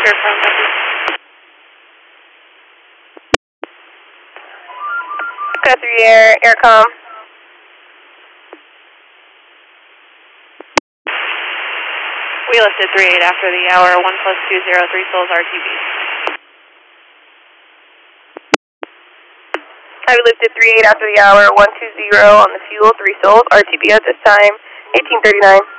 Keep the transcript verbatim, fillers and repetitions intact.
Aircom, copy. Sky three Air, Aircom. We lifted three eight after the hour, one plus two zero, three souls R T B. I lifted three eight after the hour, one two zero on the fuel, three souls, R T B at this time, eighteen thirty-nine.